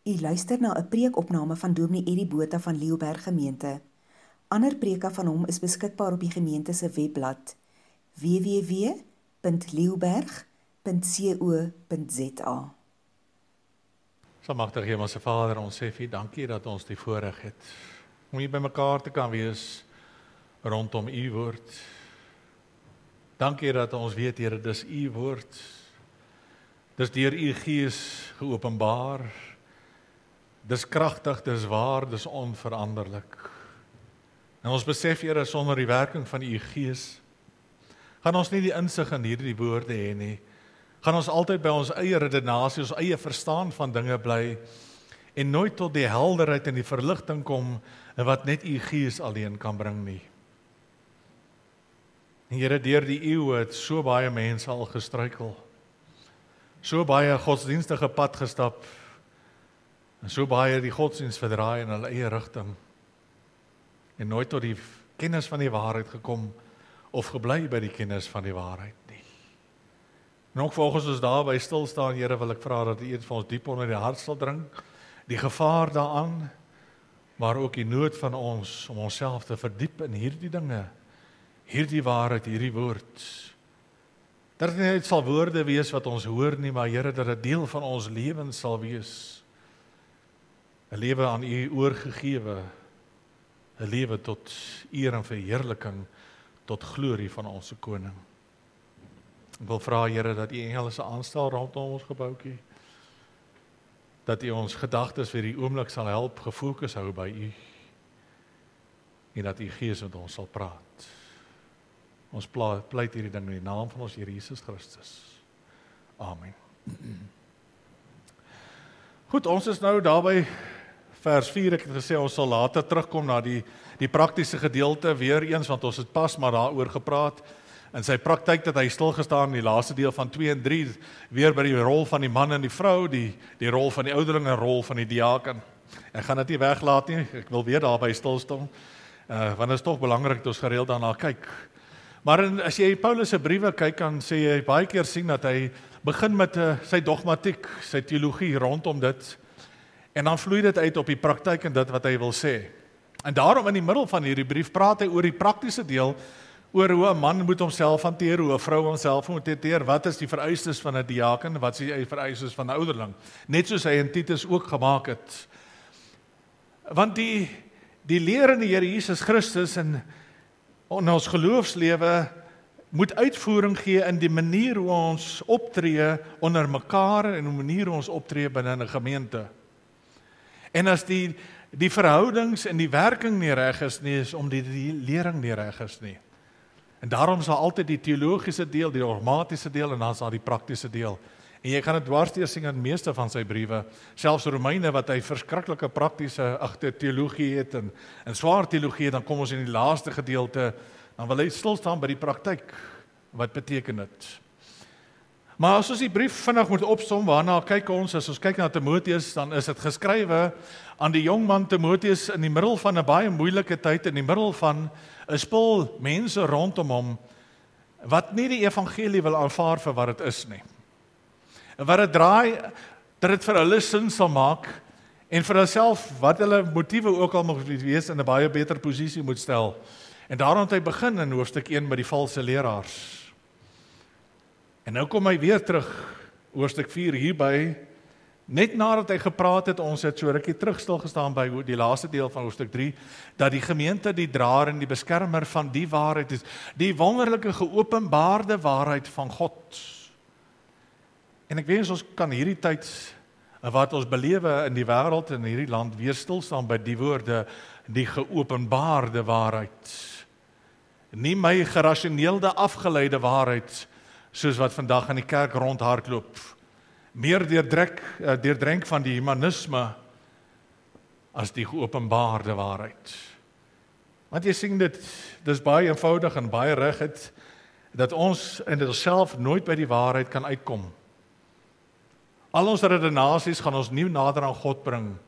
U luister na 'n preekopname van Dominee Eddie Botha van Leeuberg Gemeente. Ander preke van hom is beskikbaar op die gemeente se webblad www.leeuberg.co.za. Almagtige Hemelse Vader, ons sê vir U dankie dat ons die voorreg het om hier by mekaar te kan wees rondom U woord. Dankie dat ons weet, Here, dis U woord. Dis deur U Gees geopenbaar. Dis kragtig, dis waar, dis onveranderlik. En ons besef, Here, sonder die werking van U Gees gaan ons nie die insig in hierdie woorde hê nie. Gaan ons altyd by ons eie redenasie, ons eie verstaan van dinge bly en nooit tot die helderheid en die verligting kom wat net U Gees alleen kan bring nie. En Here, deur die eeue het so baie mense al gestruikel. So baie godsdienstige pad gestap. En so baie die godsdienst verdraai in hulle eie rigting. En nooit tot die kennis van die waarheid gekom of gebly by die kennis van die waarheid nie. En ook volgens ons daarby stilstaan, Here, wil ek vra dat U dit vir ons diep onder die hart sal drink, die gevaar daaraan, maar ook die nood van ons om onsself te verdiep in hierdie dinge, hierdie waarheid, hierdie woord. Dat dit nie net sal woorde wees wat ons hoor nie, maar Here, dat dit deel van ons lewens sal wees. 'n lewe aan U oorgegewe, 'n lewe tot eer en verheerliking, tot glorie van ons koning. Ek wil vra, Here, dat U engele sal aanstel rondom ons gebouetjie, dat U ons gedagtes vir die oomblik sal help gefokus hou by U, en dat U Gees met ons sal praat. Ons pleit hierdie ding in die naam van ons Here Jesus Christus. Amen. Goed, ons is nou daarby vers 4, ek het gesê ons sal later terugkom na die praktiese gedeelte weer eens, want ons het pas maar daaroor gepraat. In sy praktyk het hy stilgestaan in die laaste deel van 2 en 3, weer by die rol van die man en die vrou, die rol van die ouderling en rol van die diaken. Ek gaan dit nie weglaat nie, ek wil weer daarby stilstaan, want dit is toch belangrik dat ons gereeld daarna kyk. Maar as jy Paulus se briewe kyk, dan sê jy baie keer sien dat hy begin met sy dogmatiek, sy teologie rondom dit, en dan vloei dit uit op die praktyk en dit wat hy wil sê. En daarom in die middel van hierdie brief praat hy oor die praktiese deel, oor hoe 'n man moet homself hanteer, hoe 'n vrou homself moet hanteer, wat is die vereistes van 'n diaken, wat is die vereistes van 'n ouderling, net soos hy in Titus ook gemaak het. Want die leer in die Here Jesus Christus en ons geloofslewe moet uitvoering gee in die manier hoe ons optree onder mekaar en die manier hoe ons optree binne 'n gemeente. En as die verhoudings en die werking nie reg is nie, is om die lering nie reg is nie. En daarom sal altyd die teologiese deel, die dogmatiese deel en dan sal die praktiese deel. En jy kan dit dwarsdeur sien in meeste van sy briewe, selfs Romeine wat hy verskriklike praktiese teologie het en swaar teologie het, dan kom ons in die laaste gedeelte, dan wil hy stilstaan by die praktyk. Wat beteken dit? Maar as ons die brief vinnig moet opsom, waarna kyk ons, as ons kyk na Timoteus, dan is dit geskrywe aan die jong man Timoteus in die middel van 'n baie moeilike tyd, in die middel van 'n spul mense rondom hom, wat nie die evangelie wil aanvaar vir wat dit is nie. Wat dit draai, dat dit vir hulle sin sal maak, en vir hulself, wat hulle motiewe ook al mag wees, in 'n baie beter posisie moet stel. En daarom het hy begin in hoofstuk 1 met die valse leraars. En nou kom hy weer terug, hoofstuk 4 hierby, net nadat hy gepraat het, ons het so rukkie terug stilgestaan by die laaste deel van hoofstuk 3, dat die gemeente die draer en die beskermer van die waarheid is, die wonderlike geopenbaarde waarheid van God. En ek wens ons kan hierdie tyd, wat ons belewe in die wêreld en in hierdie land, weer stilstaan by die woorde, die geopenbaarde waarheid. Nie my gerasioneelde afgeleide waarheid, soos wat vandag in die kerk rondhardloop, meer deurdrenk van die humanisme as die geopenbaarde waarheid. Want jy sien dit is baie eenvoudig en baie reguit, dat ons in onsself nooit by die waarheid kan uitkom. Al ons redenasies gaan ons nie nader aan God bring.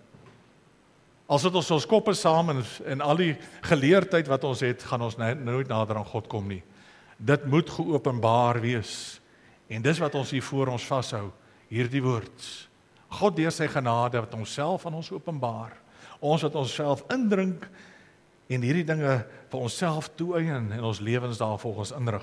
As dit ons koppe saam en al die geleerdheid wat ons het, gaan ons nooit nader aan God kom nie. Dit moet geopenbaar wees. En dis wat ons hier voor ons vashou, hierdie woord. God deur sy genade wat homself aan ons openbaar. Ons wat onsself indrink en hierdie dinge vir onsself toeëien en ons lewens daarvolgens inrig.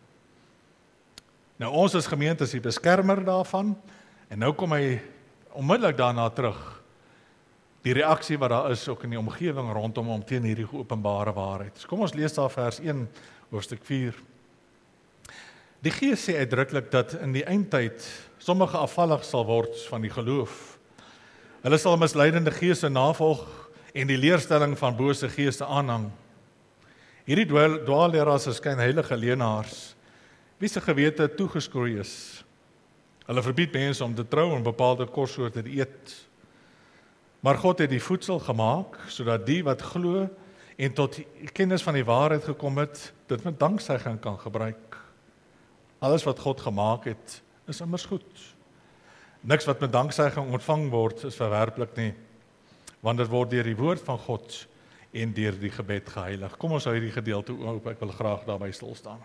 Nou ons as gemeente is die beskermer daarvan en nou kom hy onmiddellik daarna terug. Die reaksie wat daar is ook in die omgewing rondom hom teen hierdie geopenbare waarheid. So kom ons lees daar vers 1, hoofstuk 4. Die Gees sê uitdruklik dat in die eindtyd sommige afvallig sal word van die geloof. Hulle sal misleidende geeste navolg en die leerstelling van bose geeste aanhang. Hierdie dwaalleraars is skynheilige leenaars, wie se gewete toegeskroei is. Hulle verbied mense om te trou en bepaalde kossoorte te eet. Maar God het die voedsel gemaak, sodat die wat glo en tot kennis van die waarheid gekom het, dit met danksegging kan gebruik. Alles wat God gemaak het, is immers goed. Niks wat met danksegging ontvang word, is verwerplik nie, want dit word deur die woord van God en deur die gebed geheilig. Kom ons hou hierdie gedeelte oop, ek wil graag daarby stil staan.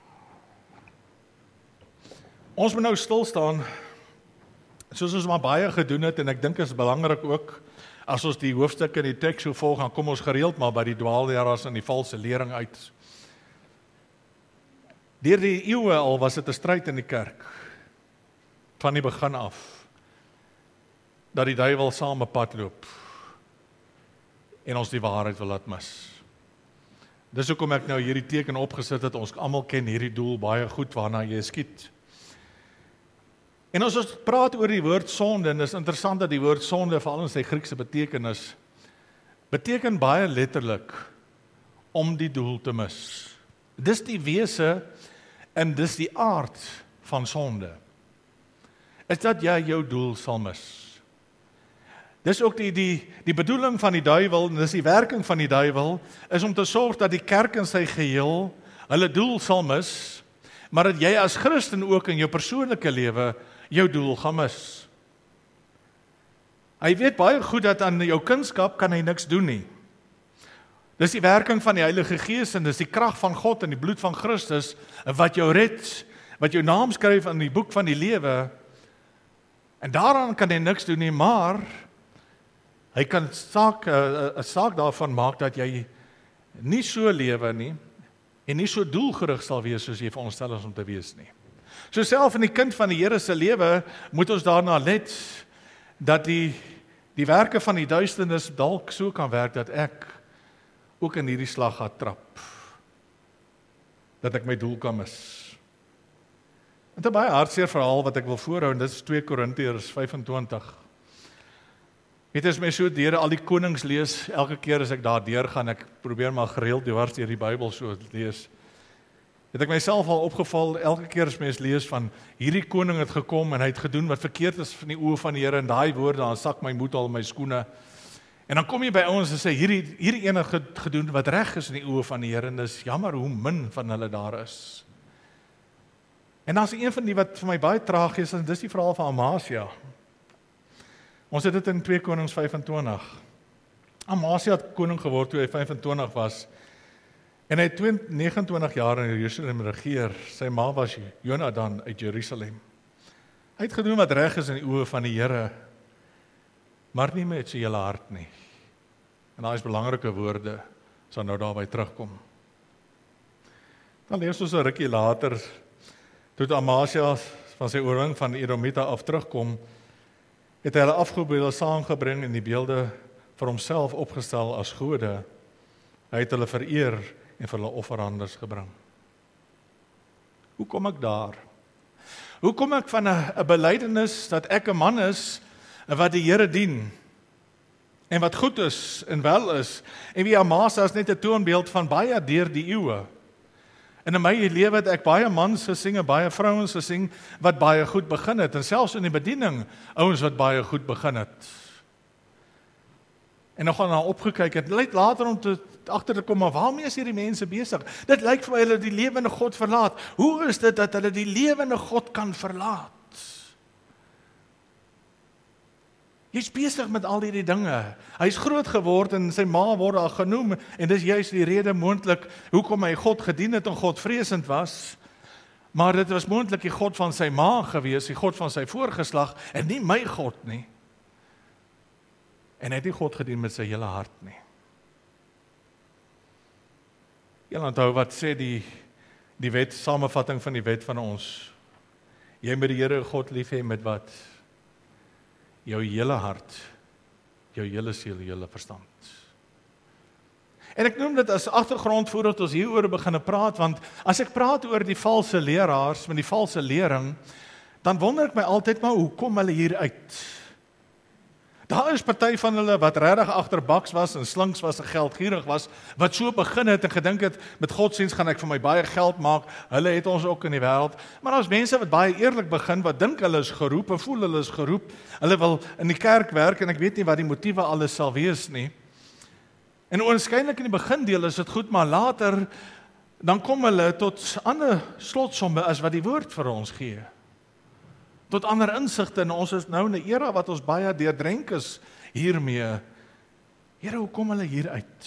Ons moet nou stil staan, soos ons maar baie gedoen het, en ek dink is belangrik ook, as ons die hoofstukke in die teks so volg, dan kom ons gereeld maar by die dwaalleraars en die valse lering uit. Deur die eeue al was dit 'n stryd in die kerk, van die begin af, dat die duiwel saam 'n pad loop, en ons die waarheid wil laat mis. Dis hoekom ek nou hierdie teken opgesit het, ons almal ken hierdie doel baie goed, waarna jy skiet. En as ons praat oor die woord sonde, en dit is interessant dat die woord sonde, veral in sy Griekse betekenis, beteken baie letterlik, om die doel te mis. Dis die wese, en dis die aard van sonde, is dat jy jou doel sal mis. Dis ook die bedoeling van die duiwel, en dis die werking van die duiwel, is om te sorg dat die kerk in sy geheel hulle doel sal mis, maar dat jy as Christen ook in jou persoonlike lewe jou doel gaan mis. Hy weet baie goed dat aan jou kunskap kan hy niks doen nie. Dis die werking van die Heilige Gees en dis die krag van God en die bloed van Christus wat jou red, wat jou naam skryf in die boek van die lewe. En daaraan kan hy niks doen nie, maar hy kan 'n saak daarvan maak dat jy nie so lewe nie en nie so doelgerig sal wees soos jy veronderstel is om te wees nie. So self in die kind van die Here se lewe moet ons daarna let dat die werke van die duisternis dalk so kan werk dat ek ook in hierdie slag gaan trap. Dat ek my doel kan mis. Dit is 'n baie hartseer verhaal wat ek wil voorhou en dit is 2 Korintiërs 25. Weet as my so deur al die konings lees, elke keer as ek daar deurgaan, ek probeer maar gereeld dwars deur die Bybel so lees. Het ek myself al opgeval, elke keer as mens lees van hierdie koning het gekom en hy het gedoen wat verkeerd is van die oë van die Here en daai woorde, dan sak my moed al in my skoene. En dan kom jy by ons en sê hierdie ene gedoen wat reg is in die oë van die Here en dis jammer hoe min van hulle daar is. En dan is een van die wat vir my baie tragies is, en dis die verhaal van Amasia. Ons het dit in 2 Konings 25. Amasia het koning geword toe hy 25 was. En hy het 29 jaar in Jerusalem regeer. Sy ma was Jonadab uit Jerusalem. Hy het gedoen wat reg is in die oë van die Here, maar nie met sy hele hart nie. En daai is belangrike woorde, sal nou daarby terugkom. Dan lees ons 'n rukkie later, toe Amasia van sy oorwinning van Edomite af terugkom, het hy hulle afgodsbeelde saamgebring en die beelde vir homself opgestel as gode. Hy het hulle vereer en vir hulle offerandes gebring. Hoe kom ek daar? Hoe kom ek van 'n belydenis dat ek 'n man is wat die Here dien en wat goed is en wel is en wie Amasia is net 'n toonbeeld van baie deur die eeue. En in my lewe het ek baie mans gesien en baie vrouens gesien wat baie goed begin het en selfs in die bediening ouens wat baie goed begin het. En nog gaan opgekyk het, lyk later om agter te kom, maar waarmee is hierdie mense besig? Dit lyk vir my hulle die lewende God verlaat. Hoe is dit dat hulle die lewende God kan verlaat? Jy's besig met al hierdie dinge. Hy's groot geword en sy ma word daar genoem en dis juist die rede moontlik hoekom hy God gedien het en God vreesend was. Maar dit was moontlik die God van sy ma gewees, die God van sy voorgeslag en nie my God nie. En hy het nie God gedien met sy hele hart nie. Julle onthou wat sê die wet, samevatting van die wet van ons. Jy moet die Here God lief hê met wat? Jou hele hart, jou hele siel, jou hele verstand. En ek noem dit as agtergrond voordat ons hieroor begin praat, want as ek praat oor die valse leraars met die valse lering, dan wonder ek my altyd maar hoe kom hulle hier uit? Daar is party van hulle wat regtig agterbaks was en slinks was en geldgierig was, wat so begin het en gedink het met godsdienst gaan ek vir my baie geld maak. Hulle het ons ook in die wêreld. Maar daar's mense wat baie eerlik begin, wat dink hulle is geroep en voel hulle is geroep. Hulle wil in die kerk werk en ek weet nie wat die motiewe alles sal wees nie. En oënskynlik in die begindeel is dit goed, maar later dan kom hulle tot ander slotsomme as wat die woord vir ons gee. Tot ander insigte, en ons is nou in 'n era wat ons baie deurdrenk is hiermee. Here, hoe kom hulle hier uit?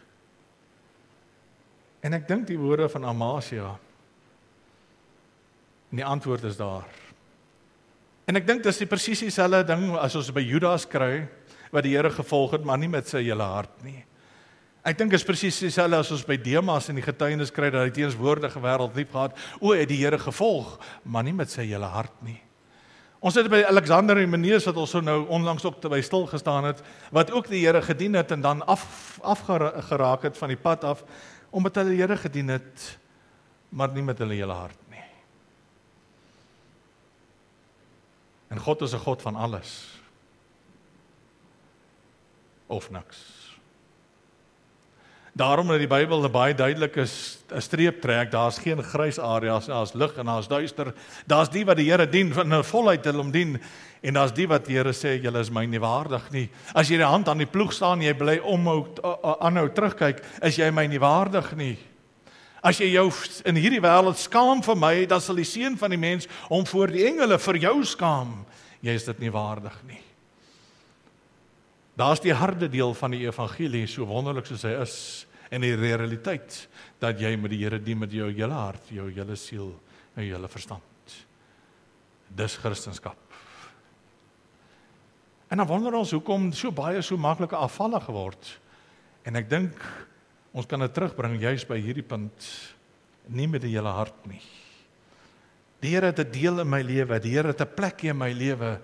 En ek dink die woorde van Amasia, en die antwoord is daar. En ek dink dis die presies dieselfde ding as ons by Judas kry, wat die Here gevolg het, maar nie met sy hele hart nie. Ek dink is presies dieselfde as ons by Demas in die getuienis kry, dat hy teenswoordige wêreld lief gehad, het die Here gevolg, maar nie met sy hele hart nie. Ons het by Alexander en Hymenaeus wat ons so nou onlangs ook by stil gestaan het, wat ook die Here gedien het en dan afgeraak het van die pad af, omdat hulle die Here gedien het, maar nie met hulle hele hart nie. En God is 'n God van alles. Of niks. Daarom dat die Bybel baie duidelik is, 'n streep trek, daar's geen grys areas, daar's lig en daar's duister. Daar's die wat die Here dien, van 'n volheid hulle hom dien, en daar's die wat die Here sê, julle is my nie waardig nie. As jy die hand aan die ploeg staan, jy bly aanhou terugkyk, is jy my nie waardig nie. As jy jou in hierdie wêreld skaam vir my, dan sal die seun van die mens hom voor die engele vir jou skaam. Jy is dit nie waardig nie. Daar's die harde deel van die evangelie, so wonderlik soos hy is, en die realiteit, dat jy met die Here dien met jou hele hart, jou hele siel, en jou hele verstand. Dis Christendom. En dan wonder ons, hoekom so baie so maklike afvallig geword. En ek dink, ons kan dit terugbring, juist by hierdie punt, nie met die hele hart nie. Die Here het 'n deel in my lewe, die Here het 'n plekjie in my lewe,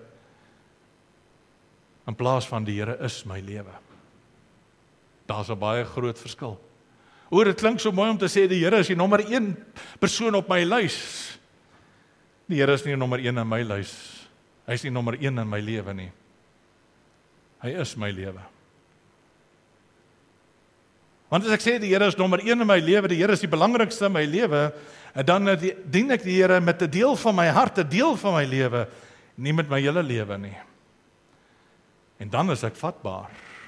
in plaas van die Here is my lewe. Daar's 'n baie groot verskil. Dit klink so mooi om te sê, die Here is die nommer 1 persoon op my lys. Die Here is nie nommer 1 in my lys. Hy is nie nommer 1 in my lewe nie. Hy is my lewe. Want as ek sê, die Here is nommer 1 in my lewe, die Here is die belangrikste in my lewe, dan dien ek die Here met 'n deel van my hart, 'n deel van my lewe, nie met my hele lewe nie. En dan is ek vatbaar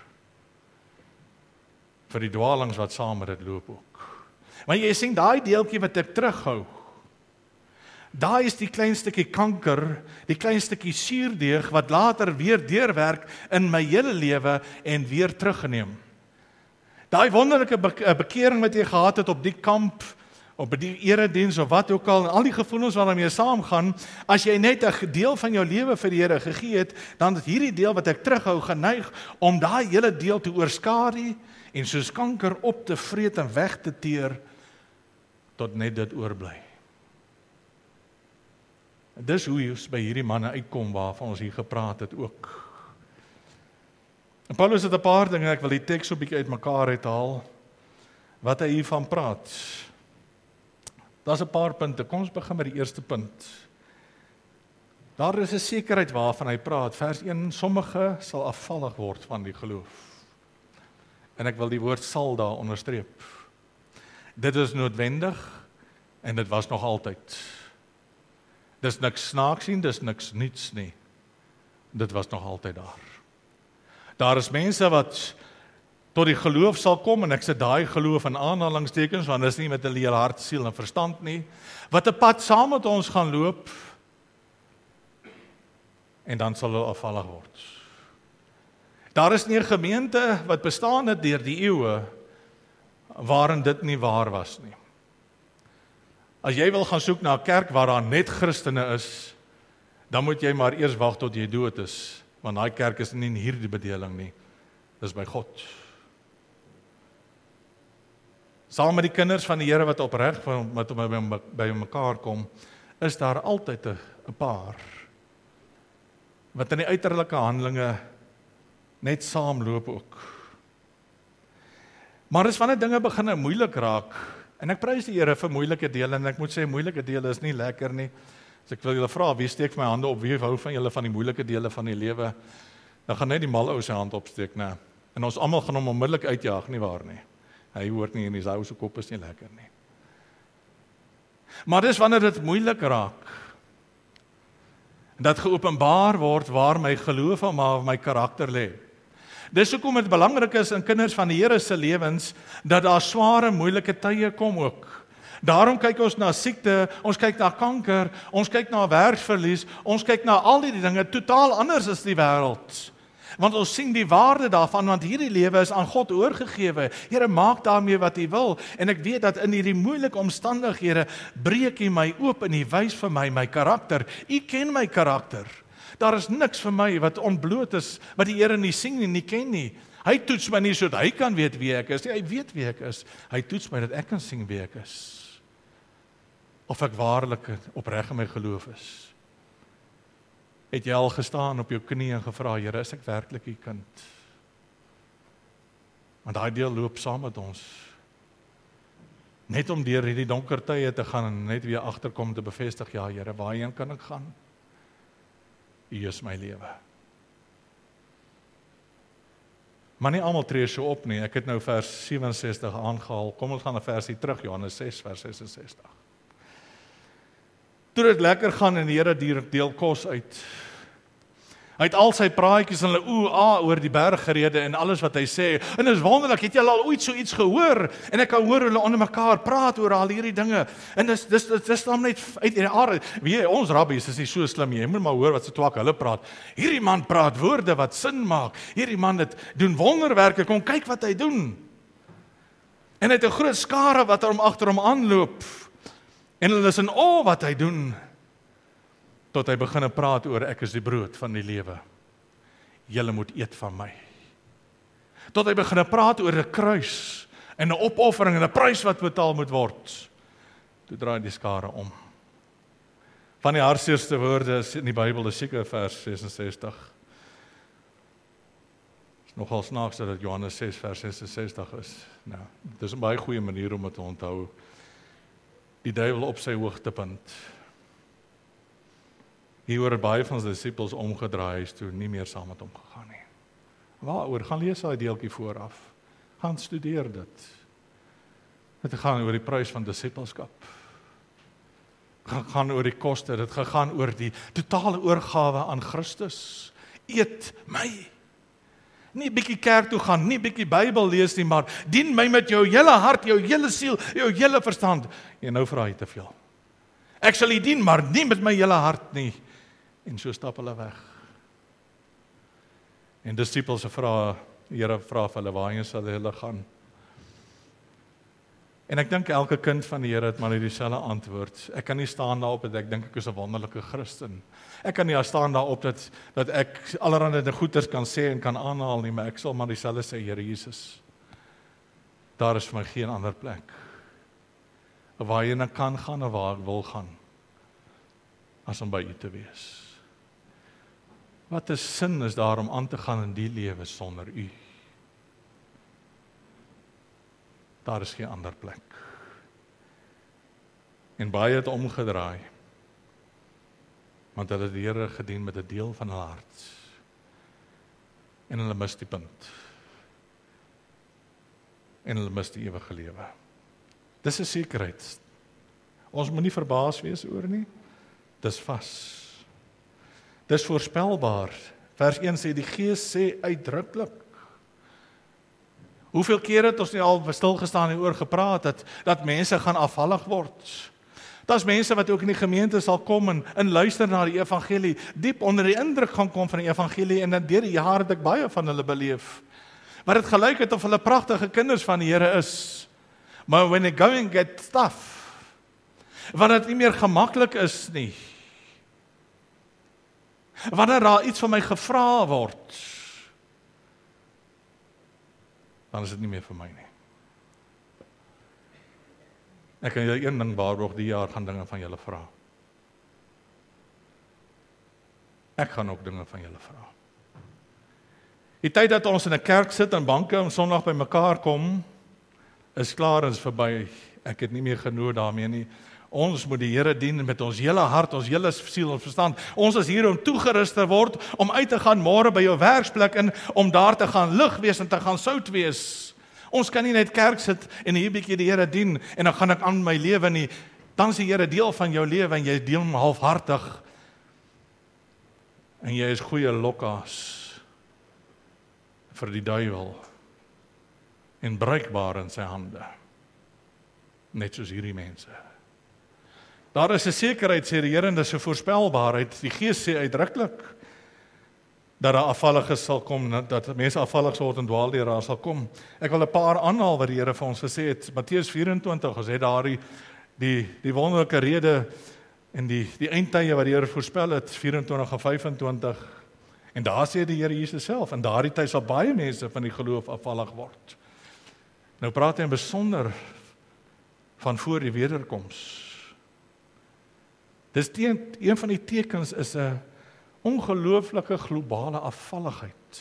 vir die dwaalings wat saam met dit loop ook. Maar jy sien, daai deeltjie wat ek terughou, daai is die klein stukkie kanker, die klein stukkie suurdeeg, wat later weer deurwerk in my hele lewe en weer teruggeneem. Daai wonderlike bekering wat jy gehad het op die kamp, op die erediens of wat ook al, en al die gevoelens waarmee saamgaan, as jy net 'n deel van jou lewe vir die Here gegee het, dan het hierdie deel wat ek terughou geneig om daai hele deel te oorskadu en soos kanker op te vreet en weg te teer tot net dit oorbly. Dis hoe ons by hierdie manne uitkom waarvan ons hier gepraat het ook. En Paulus het 'n paar dinge, ek wil die teks so 'n bietjie uitmekaar uithaal, wat hy hiervan praat. Daar's 'n paar punte. Kom ons begin met die eerste punt. Daar is 'n sekerheid waarvan hy praat. Vers 1, sommige sal afvallig word van die geloof. En ek wil die woord sal daar onderstreep. Dit is noodwendig en dit was nog altyd. Dis niks snaaks nie, dis niks niets nie. Dit was nog altyd daar. Daar is mense wat tot die geloof sal kom, en ek sit daai geloof in aanhalingstekens, want dit is nie met hulle hele hart, siel en verstand nie, wat 'n pad saam met ons gaan loop, en dan sal hulle afvallig word. Daar is nie 'n gemeente wat bestaan het deur die eeue, waarin dit nie waar was nie. As jy wil gaan soek na 'n kerk waar daar net Christene is, dan moet jy maar eers wag tot jy dood is, want daai kerk is nie in hierdie bedeling nie. Dis by God. Saam met die kinders van die Here wat opreg wat by mekaar kom, is daar altyd 'n paar wat in die uiterlike handelinge net saamloop ook. Maar as wanneer dinge begin moeilik raak, en ek prys die Here vir moeilike dele, en ek moet sê moeilike dele is nie lekker nie. As ek wil julle vra, wie steek vir my hande op, wie hou van julle van die moeilike dele van die lewe? Dan gaan net die mal ou sy hand opsteek, nee. En ons almal gaan hom onmiddellik uitjaag, nie waar nie. Hy hoort nie in die ou se kop is nie lekker nie. Maar dis wanneer dit moeilik raak, dat geopenbaar word waar my geloof en my karakter lê. Dis hoekom dit belangrik is in kinders van die Here se lewens, dat daar sware, moeilike tye kom ook. Daarom kyk ons na siekte, ons kyk na kanker, ons kyk na werksverlies, ons kyk na al die dinge totaal anders as die wêreld. Want ons sien die waarde daarvan, want hierdie lewe is aan God oorgegewe. Here, maak daarmee wat U wil. En ek weet dat in hierdie moeilike omstandighede breek U my oop en U wys vir my karakter. U ken my karakter. Daar is niks vir my wat ontbloot is, wat die Here nie sien en nie ken nie. Hy toets my nie sodat hy kan weet wie ek is. Hy weet wie ek is. Hy toets my dat ek kan sien wie ek is. Of ek waarlik opreg in my geloof is. Het jy al gestaan op jou knie en gevra, Here, is ek werklik U kind? Want daai deel loop saam met ons. Net om deur hierdie donker tye te gaan en net weer agterkom te bevestig, ja Here, waarheen kan ek gaan? U is my lewe. Maar nie almal tree so op nie. Ek het nou vers 67 aangehaal. Kom ons gaan 'n versie terug, Johannes 6 vers 66. Toe dit lekker gaan en die Here deel kos uit. Hy het al sy praatjies en hulle oor die berg gerede en alles wat hy sê. En dit is wonderlik, het jy al ooit so iets gehoor? En ek kan hoor hulle onder mekaar praat oor al hierdie dinge. En dis dan net uit die aard. Weet jy, ons rabbies is nie so slim nie. Jy moet maar hoor wat se twak hulle praat. Hierdie man praat woorde wat sin maak. Hierdie man het doen wonderwerke. Kom kyk wat hy doen. En hy het 'n groot skare wat agter hom aanloop. En hulle is in wat hy doen. Tot hy begin praat oor ek is die brood van die lewe. Julle moet eet van my. Tot hy begin praat oor 'n kruis en 'n opoffering en 'n prys wat betaal moet word. Toe draai die skare om. Van die hartseerste woorde is in die Bybel is seker vers 66. Is nogal snaaks dat dit Johannes 6 vers 66 is. Nou, dis 'n baie goeie manier om dit te onthou. Die duiwel op sy hoogtepunt. Hieroor het baie van sy disippels omgedraai, is toe nie meer saam met hom gegaan nie. Waaroor? Gaan lees daai deeltjie vooraf. Gaan studeer dit. Dit gaan oor die prys van disippelskap. Gaan oor die koste, dit gaan oor die totale oorgawe aan Christus. Eet my. Nie bietjie kerk toe gaan, nie bietjie Bybel lees nie, maar dien my met jou hele hart, jou hele siel, jou hele verstand. En nou vra hy te veel. Ek sal U dien, maar nie met my hele hart nie. En so stap hulle weg. En disippels vra, die Here vra vir hulle, waarheen sal hulle gaan? En ek dink elke kind van die Here het maar dieselfde antwoord. Ek kan nie staan daarop dat ek dink ek is 'n wonderlike Christen. Ek kan nie staan daarop dat ek allerhande goeders kan sê en kan aanhaal nie, maar ek sal maar dieselfde sê, Here Jesus. Daar is vir my geen ander plek. Waarheen ek kan gaan en waar ek wil gaan, as om by U te wees. Wat 'n sin is daar om aan te gaan in die lewe sonder U? Daar is geen ander plek. En baie het omgedraai, want hulle het die Here gedien met 'n deel van hulle hart. En hulle mis die punt. En hulle mis die ewige lewe. Dis 'n sekerheid. Ons moet nie verbaas wees oor nie. Dis vas. Dis voorspelbaar. Vers 1 sê, die Gees sê uitdruklik. Hoeveel keer het ons nie al stilgestaan en oor gepraat, dat mense gaan afvallig word. Daar's mense wat ook in die gemeente sal kom en luister na die evangelie, diep onder die indruk gaan kom van die evangelie, en dan deur die jare het ek baie van hulle beleef. Maar dit gelyk het of hulle pragtige kinders van die Here is. Maar when it going get tough, wanneer dit nie meer gemaklik is nie, wanneer daar iets van my gevra word, dan is dit nie meer vir my nie. Ek kan julle een ding waarborg, die jaar gaan dinge van julle vra. Ek gaan ook dinge van julle vra. Die tyd dat ons in 'n kerk sit en banke om Sondag by mekaar kom, is klaar en is verby. Ek het nie meer genoeg daarmee nie. Ons moet die Here dien met ons hele hart, ons hele siel en verstand. Ons is hier om toegerus te word, om uit te gaan môre by jou werksplek en om daar te gaan lig wees en te gaan sout wees. Ons kan nie net kerk sit en hier bietjie die Here dien en dan gaan ek aan my lewe nie. Dan is die Here deel van jou lewe en jy deel hom halfhartig. En jy is goeie lokkas vir die duiwel en bruikbaar in sy hande. Net soos hierdie mense. Daar is 'n sekerheid, sê die Here, en dis 'n voorspelbaarheid. Die Gees sê uitdruklik dat daar afvalliges sal kom, dat mense afvallig word en dwaalderaars sal kom. Ek wil 'n paar aanhaal wat die Here vir ons gesê het. Matteus 24, ons het daar die wonderlike rede en die eindtye wat die Here voorspel het, 24 en 25. En daar sê die Here Jesus self, in daardie tyd sal baie mense van die geloof afvallig word. Nou praat hy in besonder van voor die wederkoms. Dis een van die tekens is 'n ongelooflike globale afvalligheid.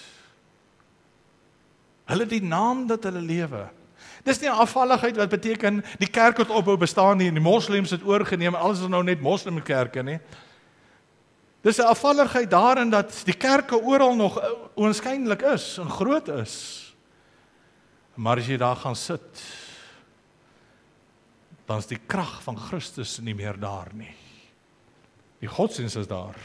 Hulle die naam dat hulle lewe. Dis nie 'n afvalligheid wat beteken die kerk het ophou bestaan nie en die moslems het oorgeneem, alles is nou net moslimkerke nie. Dis 'n afvalligheid daarin dat die kerke oral nog oënskynlik is en groot is. Maar as jy daar gaan sit, dan is die krag van Christus nie meer daar nie. Die godsdienst is daar.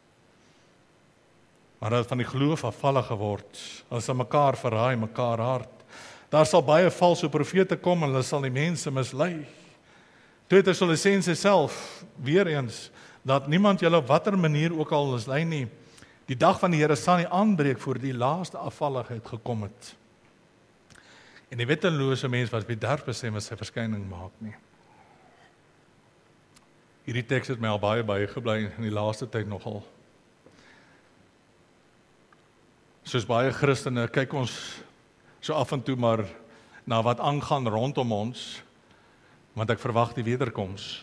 Maar dat van die geloof afvallig geword, hulle sal mekaar verraai, mekaar hart. Daar sal baie valse profete kom en hulle sal die mense mislei. 2 Tessalonisense self, weer eens, dat niemand julle op watter manier ook al mislei nie. Die dag van die Here sal nie aanbreek voor die laaste afvalligheid gekom het. En die wettelose mens wat bederf besem sy verskyning maak nie. Hierdie teks het my al baie bygebly in die laaste tyd nogal. Soos baie Christene kyk ons so af en toe maar na wat aangaan rondom ons, want ek verwag die wederkoms.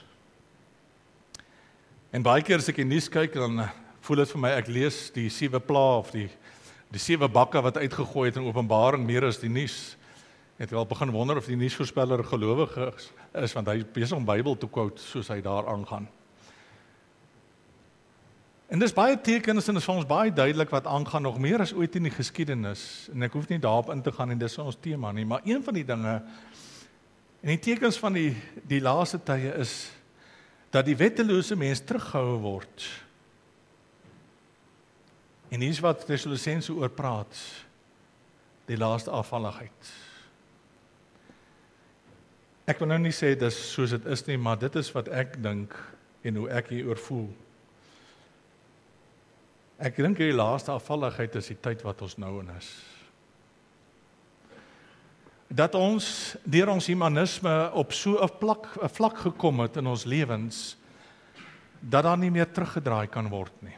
En baie keer as ek in die nuus kyk, dan voel dit vir my, ek lees die 7 pla of die 7 bakke wat uitgegooi het in Openbaring meer as die nuus. Het wel begin wonder of die nuusvoorspeller gelowig is, want hy is besig om Bybel te quote soos hy daar aangaan. En dis baie tekens en is vir ons baie duidelik wat aangaan, nog meer as ooit in die geskiedenis. En ek hoef nie daarop in te gaan en dis ons tema nie, maar een van die dinge en die tekens van die laaste tye is dat die wettelose mens teruggehou word. En hier is wat Tessalonisense oor praat, die laaste afvalligheid. Ek wil nou nie sê dis soos dit is nie, maar dit is wat ek dink en hoe ek hieroor voel. Ek dink die laaste afvalligheid is die tyd wat ons nou in is. Dat ons deur ons humanisme op so 'n vlak gekom het in ons lewens, dat daar nie meer teruggedraai kan word nie.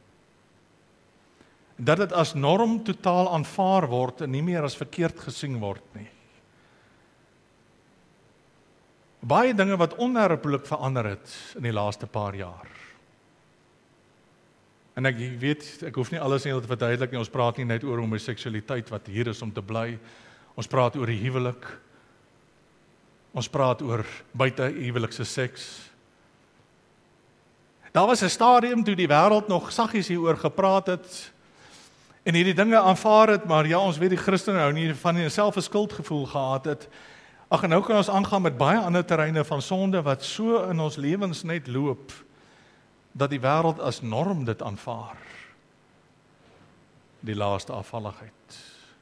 Dat dit as norm totaal aanvaar word en nie meer as verkeerd gesien word nie. Baie dinge wat onherroepelik verander het in die laaste paar jaar. En ek weet, ek hoef nie alles net te verduidelik nie, ons praat nie net oor homoseksualiteit wat hier is om te bly, ons praat oor die huwelik, ons praat oor buitehuwelikse seks. Daar was 'n stadium toe die wêreld nog saggies hieroor gepraat het, en hierdie dinge aanvaar het, maar ja, ons weet die Christene nou nie van self 'n skuldgevoel gehad het. Ag, en nou kan ons aangaan met baie ander terreine van sonde wat so in ons lewens net loop, dat die wêreld as norm dit aanvaar. Die laaste afvalligheid.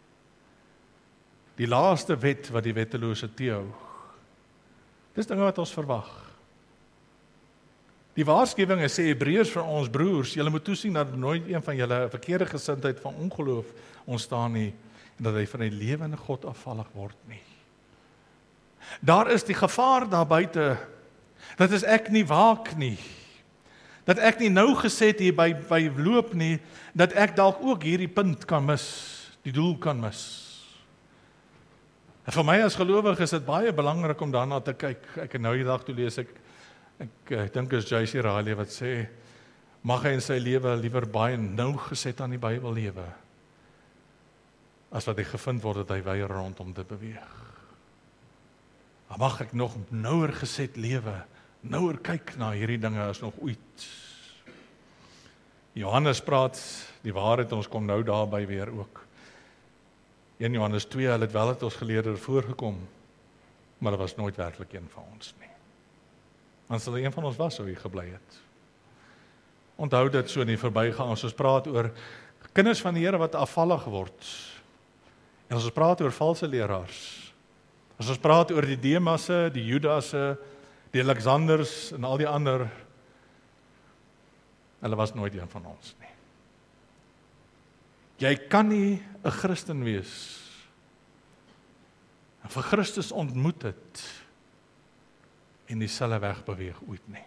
Die laaste wet wat die wettelose teehou. Dis dinge wat ons verwag. Die waarskuwinge sê Hebreërs vir ons broers, julle moet toesien dat nooit een van julle 'n verkeerde gesindheid van ongeloof ontstaan nie, en dat hy van die lewende God afvallig word nie. Daar is die gevaar daar buite, dat as ek nie waak nie, dat ek nie nou geset hier by loop nie, dat ek dalk ook hierdie punt kan mis, die doel kan mis. En vir my as gelowige is dit baie belangrik om daarna te kyk. Ek het nou die dag toe lees ek dink is J.C. Riley wat sê, mag hy in sy lewe liewer baie nou geset aan die Bybel lewe, as wat hy gevind word dat hy weier rondom te beweeg. Maar mag ek nog nouer geset lewe, nouer kyk na hierdie dinge as nog ooit. Johannes praat die waarheid, ons kom nou daarby weer ook. 1 Johannes 2, hulle het wel het ons geleerde voorgekom, maar dit was nooit werklik een van ons nie. Want as hulle een van ons was, sou hy gebly het. Onthou dit so in die verbygaan, as ons praat oor kinders van die Here wat afvallig word, en as ons praat oor valse leraars, as ons praat oor die Demasse, die Judasse, die Alexanders en al die ander, hulle was nooit een van ons nie. Jy kan nie 'n Christen wees en vir Christus ontmoet het en dieselfde weg beweeg ooit nie.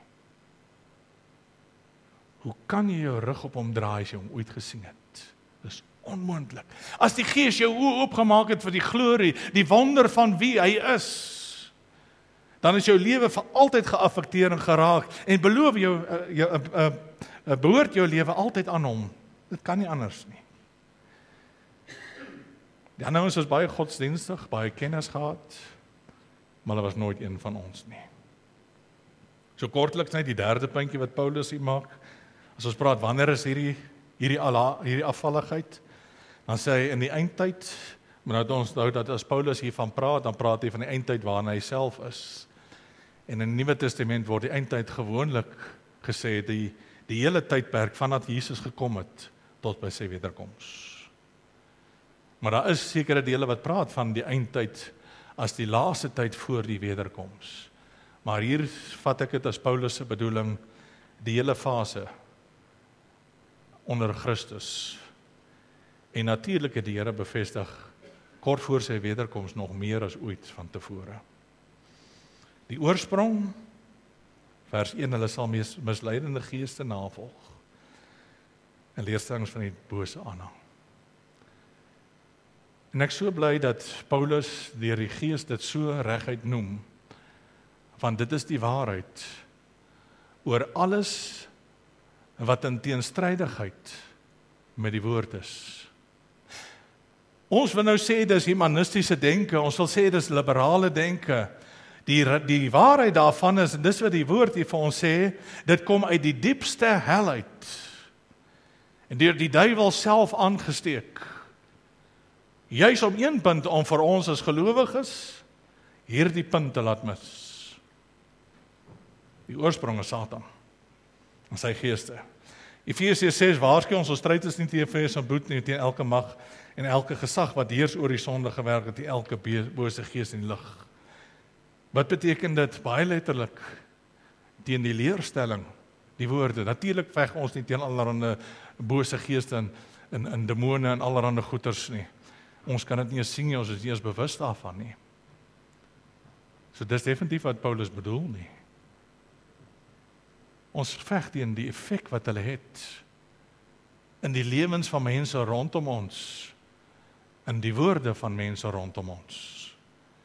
Hoe kan jy jou rug op hom draai as jy hom ooit gesien het? Dis onmoontlik. As die Gees jou oë oopgemaak het vir die glorie, die wonder van wie hy is, dan is jou lewe vir altyd geaffekteer en geraak en behoort jou lewe altyd aan hom. Dit kan nie anders nie. Die ander ons was baie godsdienstig, baie kennis gehad, maar hulle was nooit een van ons nie. So kortliks net die derde puntjie wat Paulus hier maak. As ons praat, wanneer is hierdie afvalligheid? Dan sê hy in die eindtyd, maar nou ons nou dat as Paulus hiervan praat, dan praat hy van die eindtyd waarin hy self is. En in die Nuwe Testament word die eindtyd gewoonlik gesê, die hele tydperk vandat Jesus gekom het, tot by sy wederkoms. Maar daar is sekere dele wat praat van die eindtyd as die laaste tyd voor die wederkoms. Maar hier vat ek dit as Paulus se bedoeling, die hele fase onder Christus. En natuurlik het die Here bevestig, kort voor sy wederkoms nog meer as ooit van tevore. Die oorsprong, vers 1, hulle sal misleidende geeste navolg en leerstellings van die bose aanhang. En ek so bly dat Paulus deur die Gees dit so reguit noem, want dit is die waarheid oor alles wat in teenstrydigheid met die woord is. Ons wil nou sê dis humanistiese denke, ons wil sê dis liberale denke. Die waarheid daarvan is, en dis wat die woord hier vir ons sê, dit kom uit die diepste hel uit. En deur die duiwel self aangesteek. Juis om een punt om vir ons as gelowiges hierdie punt te laat mis. Die oorsprong is Satan en sy geeste. Efesiërs 6 waarsku ons stryd is nie teen vlees en bloed nie, teen elke mag en elke gesag wat heers oor die sondige wêreld, teen elke bose gees in die lig. Wat beteken dit? Baie letterlik teen die leerstelling, die woorde. Natuurlik veg ons nie teen allerlei bose geeste en demone en allerlei goeters nie. Ons kan dit nie eens sien nie, ons is nie eens bewus daarvan nie. So dis definitief wat Paulus bedoel nie. Ons veg teen die effek wat hulle het in die lewens van mense rondom ons, in die woorde van mense rondom ons.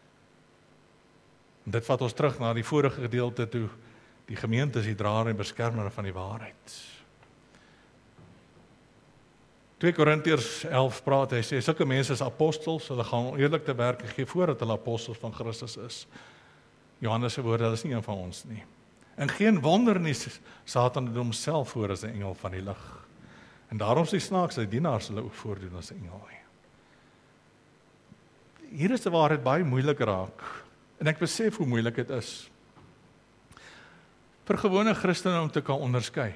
En dit vat ons terug na die vorige gedeelte toe, die gemeente is die draer en beskermer van die waarheid. 2 Korintiërs 11 praat, hy sê, sulke mense is apostels, hulle gaan eerlik te werk gee voordat hulle apostels van Christus is. Johannes se woorde, hulle is nie een van ons nie. En geen wonder nie, Satan doen homself voor as 'n engel van die lig. En daarom is die snaaks, sy dienaars hulle ook voordoen as 'n engel. Hier is die waarheid baie moeilik raak, en ek besef hoe moeilik dit is vir gewone Christene om te kan onderskei.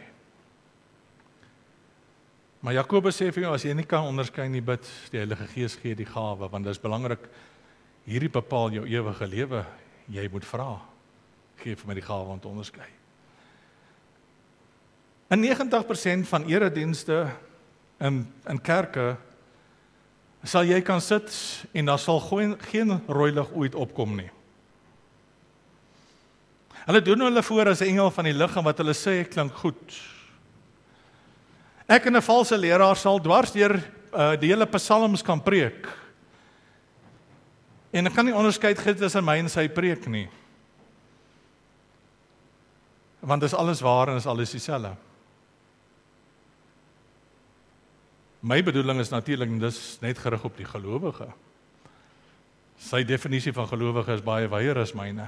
Maar Jakobus sê vir jou, as jy nie kan onderskei nie, bid, die Heilige Gees gee die gawe, want dit is belangrik, hierdie bepaal jou ewige lewe, jy moet vra, gee vir my die gawe om te onderskei. In 90% van eredienste in kerke, sal jy kan sit, en daar sal geen rooi lig ooit opkom nie. Hulle doen hulle voor as 'n engel van die lig, en wat hulle sê, klink goed. Ek en 'n valse leraar sal dwars deur die hele psalms kan preek. En ek kan nie onderskeid gee tussen my en sy preek nie. Want dis alles waar en is alles dieselfde. My bedoeling is natuurlik dis net gerig op die gelowige. Sy definisie van gelowige is baie wyeer as myne.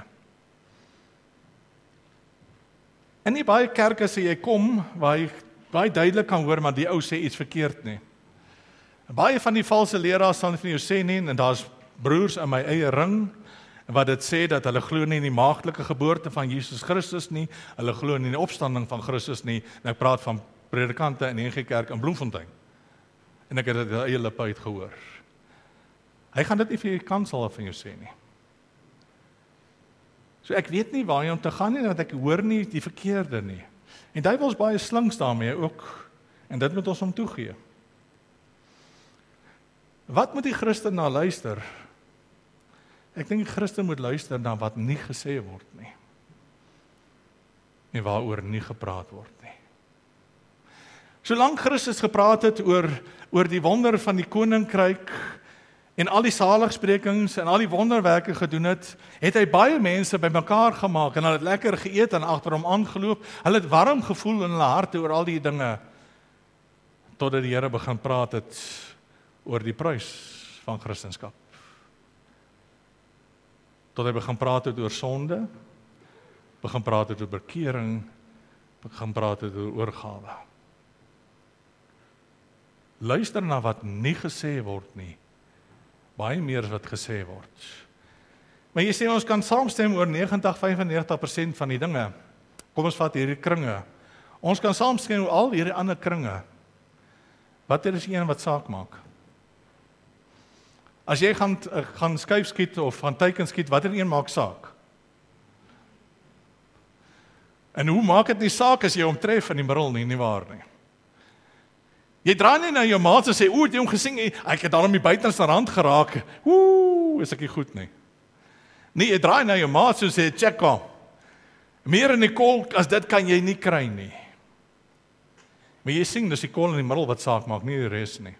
En nie baie kerke sê jy kom waar jy baie duidelik kan hoor, maar die ou sê iets verkeerd nie. Baie van die valse leraars sal nie vir jou sê nie, en daar's broers in my eie ring wat dit sê dat hulle glo nie in die maagdelike geboorte van Jesus Christus nie, hulle glo nie in die opstanding van Christus nie, en ek praat van predikante in die NG Kerk in Bloemfontein. En ek het dit eie lippe uit gehoor. Hy gaan dit nie vir jou kansel van jou sê nie. So ek weet nie waar jy om te gaan nie, want ek hoor nie die verkeerde nie. En duiwels baie slinks daarmee ook, en dit moet ons hom toegee. Wat moet die Christen na luister? Ek dink die Christen moet luister na wat nie gesê word nie. En waaroor nie gepraat word nie. Solank Christus gepraat het oor die wonder van die koninkryk en al die saligsprekings en al die wonderwerke gedoen het, het hy baie mense bymekaar gemaak en hulle het lekker geëet en agter hom aangeloop. Hulle het warm gevoel in hulle harte oor al die dinge, totdat die Here begin praat het oor die prys van Christendom. Tot hy begin praat het oor sonde, begin praat het oor bekering, begin praat het oor oorgawe. Luister na wat nie gesê word nie, baie meer as wat gesê word. Maar jy sê ons kan saamstem oor 90-95% van die dinge. Kom ons vat hierdie kringe. Ons kan saamstem oor al hierdie ander kringe. Wat is een wat saak maak? As jy gaan skuif skiet of gaan teiken skiet, watter een maak saak? En hoe maak dit nie saak as jy hom tref in die middel nie waar nie? Jy draai nie na jou maat en sê, jy hom gesien, ek het daarom die buitenste rand geraak. Is ek nie goed nie. Nee, jy draai na jou maat en sê, check hom. Meer in die kol as dit kan jy nie kry nie. Maar jy sien, dis die kol in die middel wat saak maak, nie die res nie.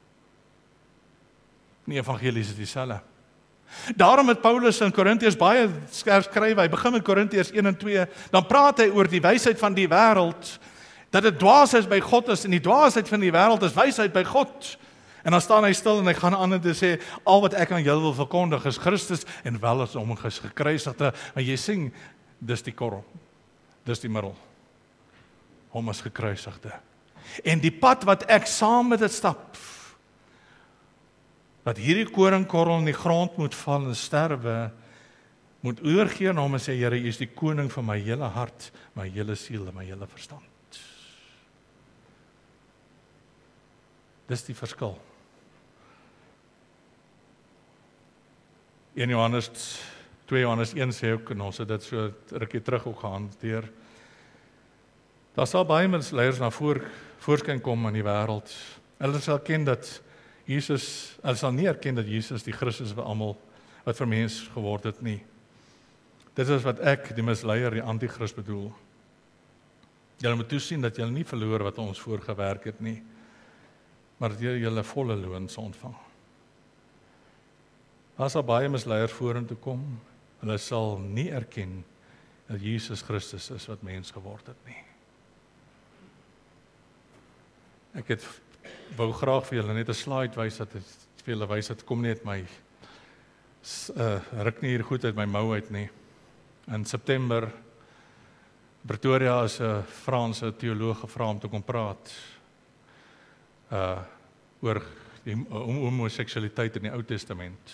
Die evangelie is dieselfde. Daarom het Paulus in Korintiërs baie skerp skryf, hy begin met Korintiërs 1 en 2, dan praat hy oor die wysheid van die wêreld, dat dit dwaasheid by God is, en die dwaasheid van die wêreld is wysheid by God. En dan staan hy stil en hy gaan aan en sê, al wat ek aan julle wil verkondig is Christus, en wel as hom gekruisigde, en jy sien, dis die korrel, dis die middel, hom as gekruisigde. En die pad wat ek saam met dit stap, dat hierdie koringkorrel in die grond moet val en sterwe, moet oorgee aan hom en sê, Here, U is die koning van my hele hart, my hele siel en my hele verstand. Dis die verskil. 2 Johannes 1 sê ook, en ons het dit so rukkie terug ook gehanteer, daar sal baie misleiers na voorskyn kom in die wêreld. Hulle sal ken dat Jesus, hulle sal nie erken dat Jesus die Christus vir almal wat vir mens geword het nie. Dit is wat ek, die misleier, die antichrist bedoel. Julle moet toesien dat julle nie verloor wat ons voorgewerk het nie, maar dat julle volle loon sal ontvang. Daar sal baie misleiers vorentoe kom, hulle sal nie erken dat Jesus Christus is wat mens geword het nie. Ek wou graag vir julle net 'n slide wys dat dit vir julle wys dat kom net my ruk nie hier goed uit my mou uit nie. In September Pretoria is 'n Franse teoloog gevra om te kom praat oor die homoseksualiteit in die Ou Testament.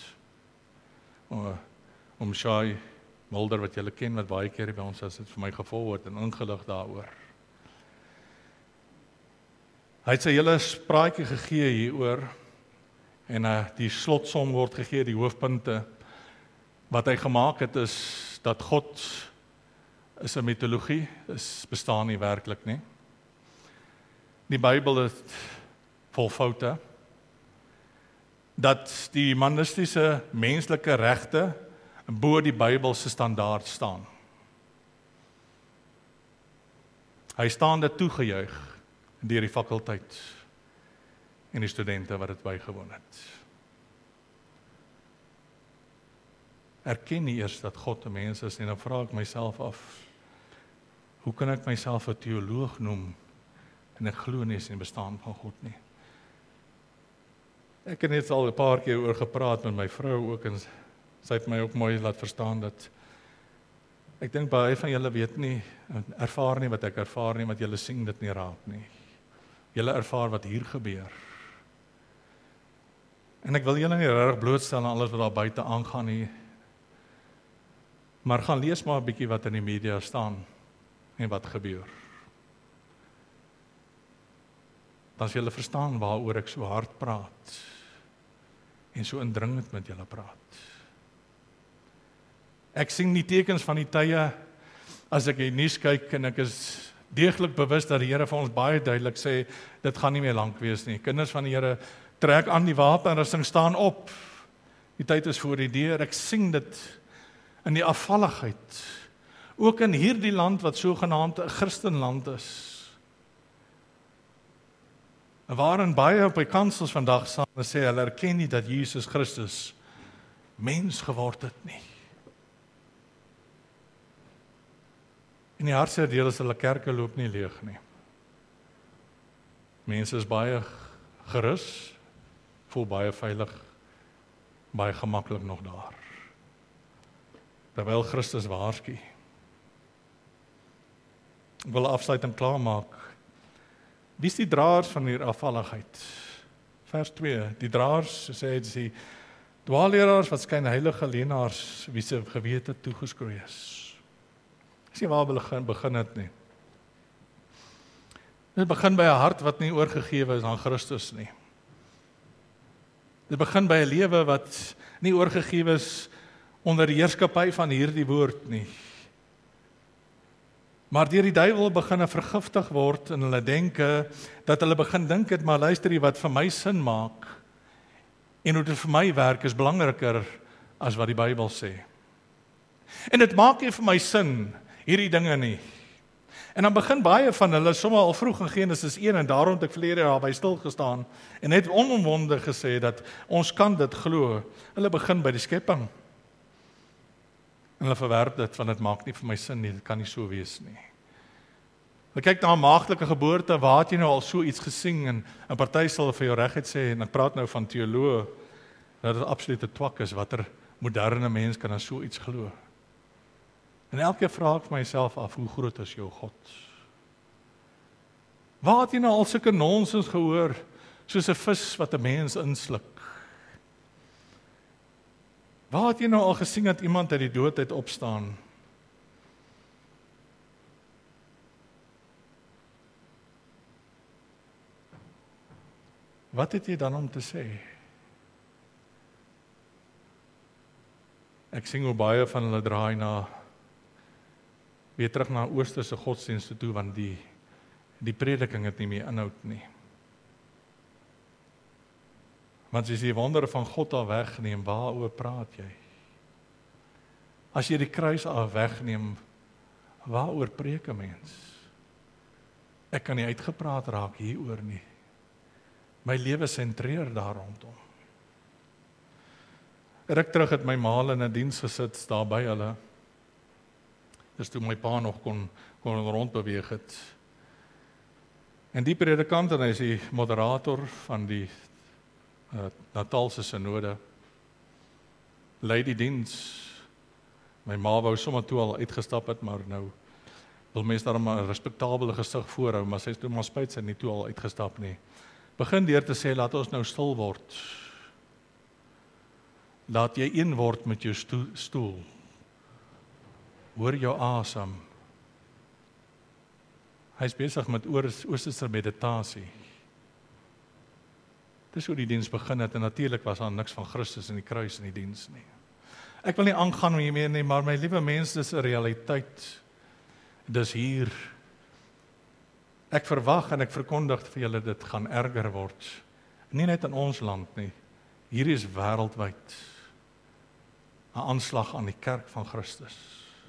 Shai Mulder wat julle ken wat baie keer by ons as dit vir my gevolg word en ingelig daaroor. Hy het sy hele spraatjie gegee hieroor en die slotsom word gegee, die hoofpunte. Wat hy gemaak het is dat God is 'n mitologie, bestaan nie werklik nie. Die Bybel is vol foute. Dat die humanistiese menslike regte bo die Bybelse standaard staan. Hy staan dit toegejuig deur die fakulteit en die studente wat dit bygewoon het. erken nie eers dat God 'n mens is en dan vra ek myself af, hoe kan ek myself 'n teoloog noem en ek glo nie in die bestaan van God nie. Ek het net al 'n paar keer oor gepraat met my vrou ook en sy het my ook mooi laat verstaan dat ek dink baie van julle weet nie, ervaar nie wat ek ervaar nie, want julle sien dit nie raak nie. Julle ervaar wat hier gebeur. En ek wil julle nie regtig blootstel aan alles wat daar buite aangaan nie. Maar gaan lees maar 'n bietjie wat in die media staan en wat gebeur. Dan sal julle verstaan waaroor ek so hard praat en so indringend met julle praat. Ek sien die tekens van die tye as ek die nuus kyk en ek is deeglik bewus dat die Here vir ons baie duidelik sê, dit gaan nie meer lank wees nie. Kinders van die Here trek aan die wapenrusting, staan op. Die tyd is voor die deur. Ek sien dit in die afvalligheid. Ook in hierdie land wat sogenaamd 'n Christenland is. En waarin baie op die kansels vandag staan en sê, hulle erken nie dat Jesus Christus mens geword het nie. En die hardste deel is hulle kerke loop nie leeg nie. Mense is baie gerus, voel baie veilig, baie gemaklik nog daar. Terwyl Christus waarsku. Ek wil afsluiting klaarmaak. Wie is die draers van hierdie afvalligheid? Vers 2, die draers, sê die dwaalleraars wat skyn heilige leenaars, wie se gewete toegeskroei is. Sien waar begin het nie. Dit begin by 'n hart wat nie oorgegee is aan Christus nie. Dit begin by 'n lewe wat nie oorgegee is onder die heerskappy van hierdie woord nie. Maar deur die duiwel begin vergiftig word in hulle denke, dat hulle begin dink het, maar luister jy, wat vir my sin maak en hoe dit vir my werk is belangriker as wat die Bybel sê. En dit maak nie vir my sin, hierdie dinge nie. En dan begin baie van hulle sommer al vroeg in Genesis 1 en daarom het ek verlede jaar by stil gestaan en net onomwonde gesê dat ons kan dit glo. Hulle begin by die skepping. En hulle verwerp dit, want dit maak nie vir my sin nie, dit kan nie so wees nie. Hulle kyk na 'n maagdelike geboorte, waar het jy nou al so iets gesien en 'n party sal vir jou reguit sê, en ek praat nou van teoloë, dat dit absoluut 'n twak is, watter moderne mens kan aan so iets glo. En elke keer vra ek myself af, hoe groot is jou God? Waar het jy nou al sulke nonsens gehoor, soos 'n vis wat 'n mens insluk? Waar het jy nou al gesien dat iemand uit die dood uit opstaan? Wat het jy dan om te sê? Ek sien hoe baie van hulle draai weer terug na oosterse godsdienste toe, want die prediking het nie meer inhoud nie. Want as jy die wondere van God al wegneem, waaroor praat jy? As jy die kruis al wegneem, waaroor preek 'n mens? Ek kan nie uitgepraat raak hieroor nie. My lewe sentreer daar rondom. Ruk terug het my ma in 'n diens gesit daar by hulle. Dis toe my pa nog kon rondbeweeg het. En die predikant, en hy is die moderator van die Natalse synode, lei die diens. My ma wou sommer toe al uitgestap het, maar nou wil mens daar maar 'n respektabele gesig voorhou, maar sy is toe maar spyt sy nie toe al uitgestap nie. Begin deur te sê, laat ons nou stil word. Laat jy een word met jou stoel. Hoor jou asem. Hy is besig met oosterse meditasie. Dis hoe die diens begin het, en natuurlik was daar niks van Christus in die kruis in die diens nie. Ek wil nie aangaan hiermee nie, maar my liewe mense, dis 'n realiteit. Dis hier. Ek verwag en ek verkondig vir julle, dit gaan erger word. Nie net in ons land nie. Hier is wêreldwyd 'n aanslag aan die kerk van Christus.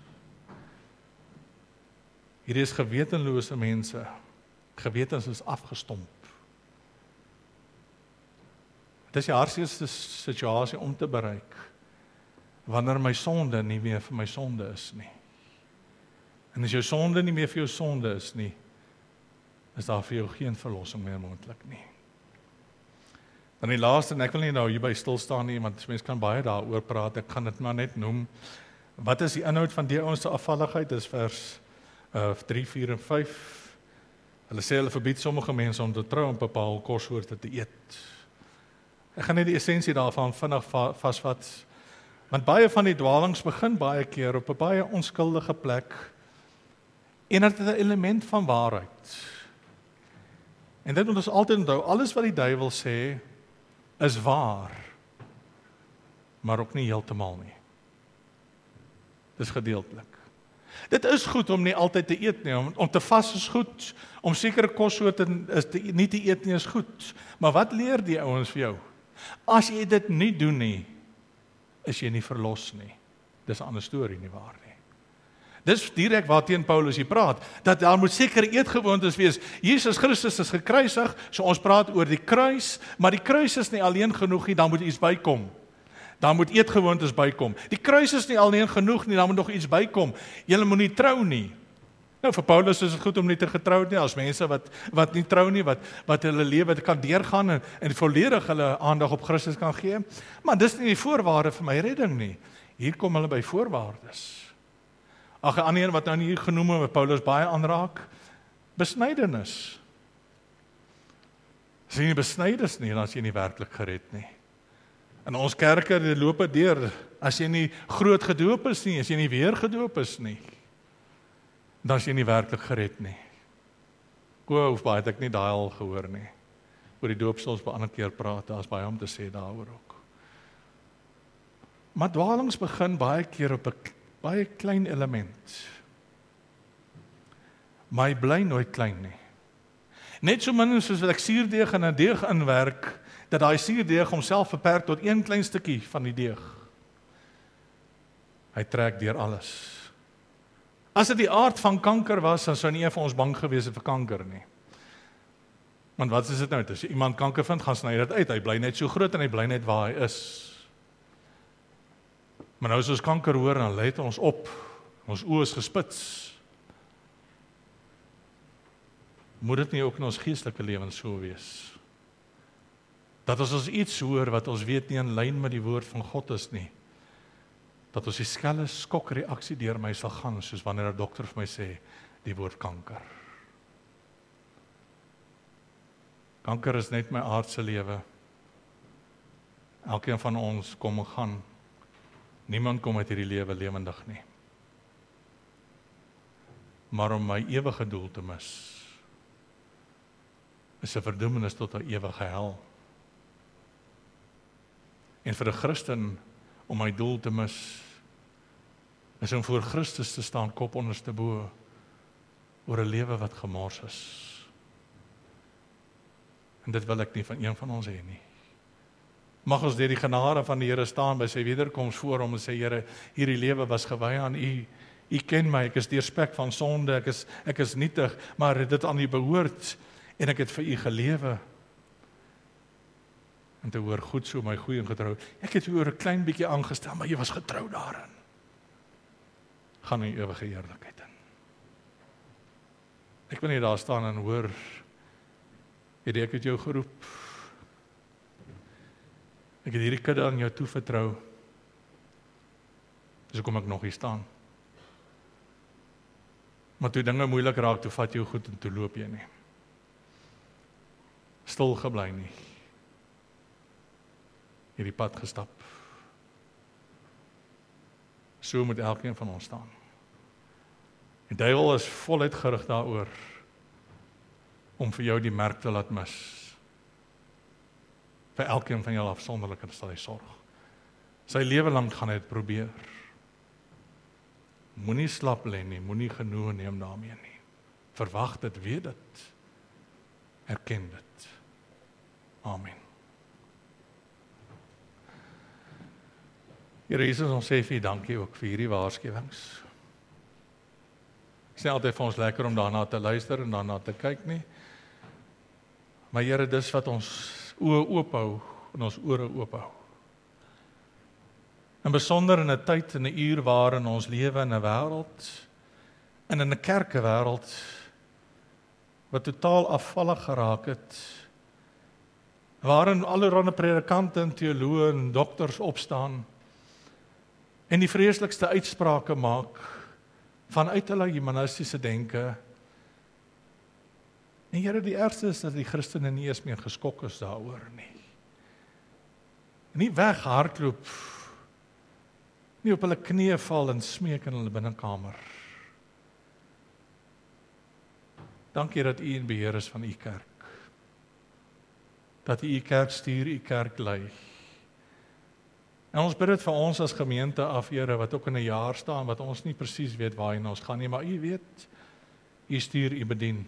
Hier is gewetenlose mense. Gewetens is afgestomp. Dit is die hardste situasie om te bereik. wanneer my sonde nie meer vir my sonde is nie. En as jou sonde nie meer vir jou sonde is nie, is daar vir jou geen verlossing meer moontlik nie. Dan die laaste, en ek wil nie nou hierby stil staan nie, want mense kan baie daaroor praat, ek gaan dit maar net noem. Wat is die inhoud van die ouens se afvalligheid? Dis vers 3, 4 en 5. Hulle sê hulle verbied sommige mense om te trou en bepaalde kossoorte te eet. Ek gaan net die essensie daarvan vinnig vasvat. Want baie van die dwalings begin baie keer op 'n baie onskuldige plek en dit het 'n element van waarheid. En dit moet ons altyd onthou, alles wat die duiwel sê is waar, maar ook nie heeltemal nie. Dis gedeeltelik. Dit is goed om nie altyd te eet nie, om te vas is goed, om sekere kossoorte nie te eet nie is goed. Maar wat leer die ouens vir jou? As jy dit nie doen nie, is jy nie verlos nie. Dis 'n ander storie, nie waar nie. Dis direk waarteen Paulus hier praat, dat daar moet sekere eetgewoontes wees. Jesus Christus is gekruisig, so ons praat oor die kruis, maar die kruis is nie alleen genoeg nie, dan moet iets bykom. Dan moet eetgewoontes bykom. Die kruis is nie alleen genoeg nie, dan moet nog iets bykom. Julle moet nie trou nie. Nou vir Paulus is dit goed om nie te getroud nie, as mense wat nie trou nie, wat hulle lewe kan deurgaan en volledig hulle aandag op Christus kan gee. Maar dis nie die voorwaarde vir my redding nie. Hier kom hulle by voorwaardes. Ag, 'n ander een wat nou nie genoem word, wat Paulus baie aanraak, besnydenis. As jy nie besnyd is nie, dan is jy nie werklik gered nie. In ons kerke loop dit deur, as jy nie groot gedoop is nie, as jy nie weer gedoop is nie, dan is jy nie werklik gered nie. Hoef baie het ek nie daai al gehoor nie. Oor die doopsel ons 'n ander keer praat, daar is baie om te sê daaroor ook. Maar dwalings begin baie keer op 'n baie klein element. Maar hy bly nooit klein nie. Net so min soos wat ek suurdeeg in 'n deeg inwerk, dat daai suurdeeg homself beperk tot een klein stukkie van die deeg. Hy trek deur alles. As dit die aard van kanker was, dan sou nie een van ons bang gewees het vir kanker nie. Want wat is dit nou? As iemand kanker vind, gaan sny dit uit. Hy bly net so groot en hy bly net waar hy is. Maar nou as ons kanker hoor, dan let ons op. Ons oë is gespits. Moet dit nie ook in ons geestelike lewens so wees? Dat ons iets hoor wat ons weet nie in lyn met die woord van God is nie. Dat ons die skelle skokreaksie deur my sal gaan, soos wanneer 'n dokter vir my sê, die woord kanker. Kanker is net my aardse lewe. Elkeen van ons kom en gaan. Niemand kom uit hierdie lewe lewendig nie. Maar om my ewige doel te mis, is 'n verdoemenis tot 'n ewige hel. En vir 'n Christen, om my doel te mis, is om voor Christus te staan, kop onderste bo, oor 'n lewe wat gemors is. En dit wil ek nie van een van ons hê nie. Mag ons deur die genade van die Here staan by sy wederkoms voor hom en sê, Here, hierdie lewe was gewy aan U. U ken my, ek is deurspek van sonde, ek is nietig, maar dit aan U behoort, en ek het vir U gelewe. En te hoor, goed so, my goeie en getrou. Ek het U oor 'n klein bietjie aangestel, maar jy was getrou daarin. Gaan in ewige heerlikheid in. Ek wil nie daar staan en hoor, ek het jou geroep. Ek het hierdie kudde aan jou toevertrou. Dis hoekom ek nog hier staan. Maar toe dinge moeilik raak, toe vat jy goed en toe loop jy nie. Stil gebly nie. Hierdie pad gestap. So moet elkeen van ons staan. Die duiwel is voluit gerig daaroor om vir jou die merk te laat mis. Vir elkeen van julle afsonderlik sal hy sorg. Sy lewe lank gaan hy dit probeer. Moenie slap lê nie, moenie genoeg neem daarmee nie. Verwag dit, weet dit. Erken dit. Amen. Here Jesus, ons sê vir U dankie ook vir hierdie waarskuwings. Dit is nie altyd vir ons lekker om daarna te luister en daarna te kyk nie. Maar Here, dis wat ons oë oop hou en ons ore oop hou. En besonder in 'n tyd en 'n uur waarin ons lewe in 'n wêreld en in 'n kerkewêreld wat totaal afvallig geraak het, waarin allerlei predikante en teoloë en dokters opstaan en die vreeslikste uitsprake maak vanuit hulle humanistiese denke. En Here, die ergste is dat die Christene nie eens meer geskok is daaroor nie. Nie weghardloop, nie op hulle knieë val en smeek in hulle binnekamer. Dankie dat U in beheer is van U kerk. Dat U kerk stuur, U kerk lei. En ons bid dit vir ons as gemeente af, Here, wat ook in 'n jaar staan, wat ons nie presies weet waarheen ons gaan nie, maar U weet, U stuur, U bedien.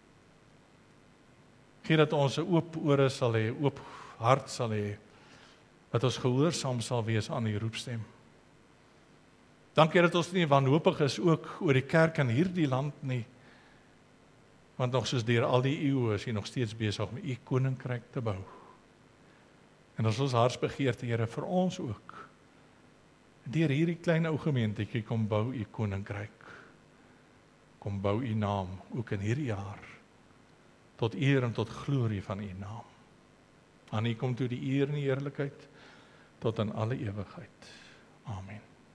Gee dat ons 'n oop ore sal hê, oop hart sal hê, dat ons gehoorsaam sal wees aan U roepstem. Dankie dat ons nie wanhoopig is ook oor die kerk in hierdie land nie, want nog soos deur al die eeue is U nog steeds besig om U koninkryk te bou. En ons hartsbegeerte, Here, vir ons ook. Deur hierdie klein ou gemeentetjie kom bou U koninkryk. Kom bou U naam ook in hierdie jaar. Tot eer en tot glorie van U naam. Aan U kom toe die eer en die heerlikheid tot in alle ewigheid. Amen.